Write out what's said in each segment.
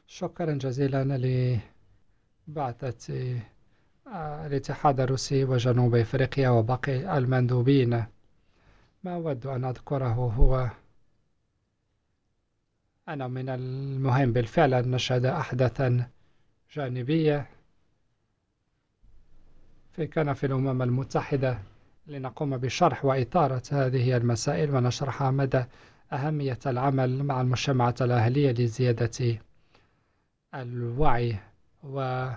شكرا جزيلا لبعثة الاتحاد الروسي وجنوب أفريقيا وباقي المندوبين. ما أود أن أذكره هو أن من المهم بالفعل أن نشهد أحداثا جانبية في كنف الأمم المتحدة لنقوم بشرح وإثارة هذه المسائل ونشرح مدى أهمية العمل مع المجتمعات الأهلية لزيادة الوعي و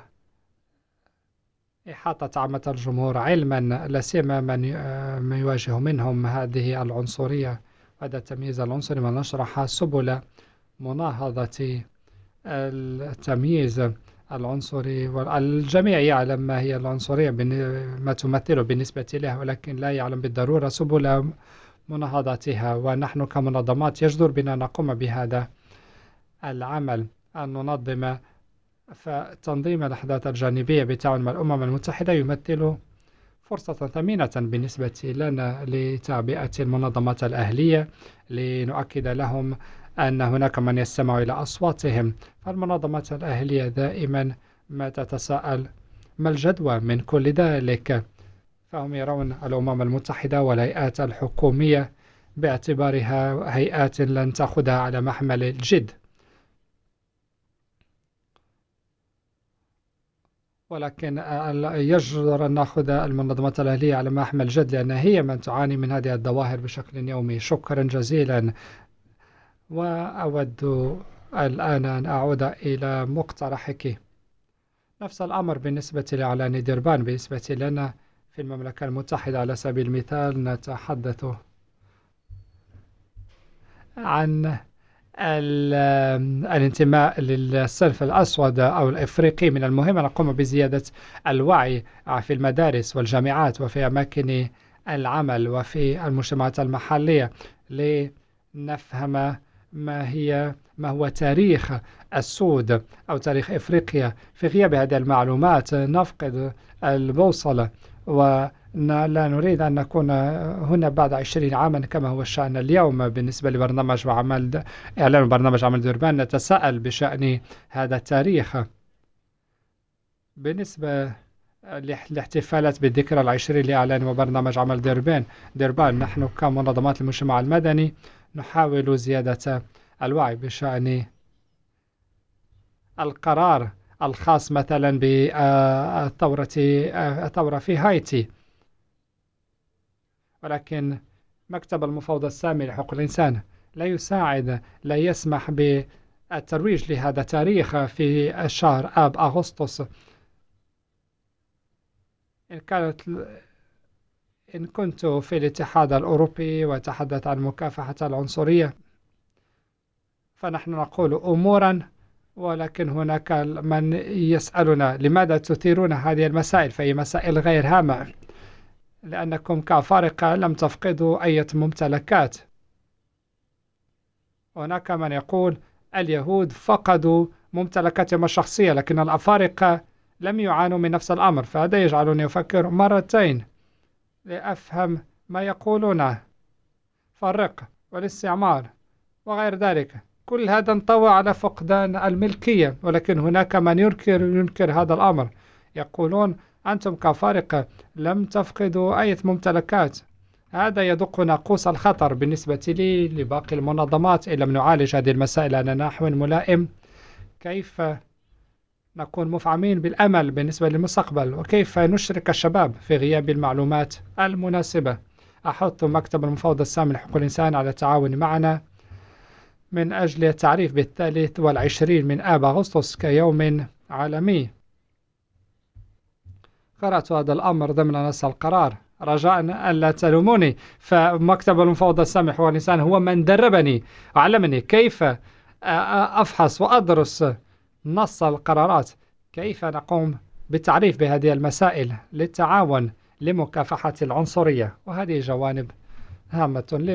إحاطة عامة الجمهور علما لا سيما من يواجه منهم هذه العنصرية وهذا التمييز العنصري ونشرح سبل مناهضة التمييز العنصري والجميع يعلم ما هي العنصرية ما تمثله بالنسبة له ولكن لا يعلم بالضرورة سبل مناهضتها ونحن كمنظمات يجدر بنا نقوم بهذا العمل أن ننظم فتنظيم الأحداث الجانبية بالتعاون مع الأمم المتحدة يمثل فرصة ثمينة بالنسبة لنا لتعبئة المنظمات الأهلية لنؤكد لهم أن هناك من يستمع إلى أصواتهم. فالمنظمات الأهلية دائما ما تتساءل ما الجدوى من كل ذلك، فهم يرون الأمم المتحدة والهيئات الحكومية باعتبارها هيئات لن تأخذها على محمل الجد، ولكن يجدر أن نأخذ المنظمات الأهلية على محمل جد لأن هي من تعاني من هذه الظواهر بشكل يومي. شكرا جزيلا. وأود الآن أن أعود إلى مقترحك. نفس الأمر بالنسبة لإعلان ديربان. بالنسبة لنا في المملكة المتحدة على سبيل المثال نتحدث عن الانتماء للصنف الأسود أو الإفريقي. من المهم أن نقوم بزيادة الوعي في المدارس والجامعات وفي أماكن العمل وفي المجتمعات المحلية لنفهم ما هو تاريخ السود أو تاريخ إفريقيا. في غياب هذه المعلومات نفقد البوصلة لا نريد أن نكون هنا بعد 20 عاما كما هو الشأن اليوم. بالنسبة لبرنامج وعمل إعلان برنامج عمل ديربان نتساءل بشأن هذا التاريخ. بالنسبة للاحتفالات بالذكرى العشرين لإعلان برنامج عمل ديربان نحن كمنظمات المجتمع المدني نحاول زيادة الوعي بشأن القرار الخاص مثلا بالثورة في هايتي، ولكن مكتب المفوض السامي لحقوق الإنسان لا يساعد، لا يسمح بالترويج لهذا التاريخ في الشهر آب أغسطس. إن كانت إن كنت في الاتحاد الأوروبي وتحدث عن مكافحة العنصرية فنحن نقول أمورا، ولكن هناك من يسألنا لماذا تثيرون هذه المسائل، فهي مسائل غير هامة لأنكم كأفارقة لم تفقدوا أي ممتلكات. هناك من يقول اليهود فقدوا ممتلكاتهم الشخصية لكن الأفارقة لم يعانوا من نفس الأمر، فهذا يجعلني أفكر مرتين لأفهم ما يقولونه. فالرق والاستعمار وغير ذلك كل هذا انطوى على فقدان الملكية، ولكن هناك من ينكر هذا الأمر. يقولون أنتم كأفارقة لم تفقدوا أي ممتلكات. هذا يدق ناقوس الخطر بالنسبة لي لباقي المنظمات إن لم نعالج هذه المسائل على نحو ملائم. كيف نكون مفعمين بالأمل بالنسبة للمستقبل وكيف نشرك الشباب في غياب المعلومات المناسبة. أحث مكتب المفوض السامي لحقوق الإنسان على التعاون معنا من أجل التعريف ب23 من آب أغسطس كيوم عالمي. قرأت هذا الأمر ضمن نص القرار رجاء ألا تلوموني، فمكتب المفوض السامي لحقوق الإنسان هو من دربني وعلمني كيف أفحص وأدرس نص القرارات، كيف نقوم بالتعريف بهذه المسائل للتعاون لمكافحة العنصرية، وهذه جوانب هامة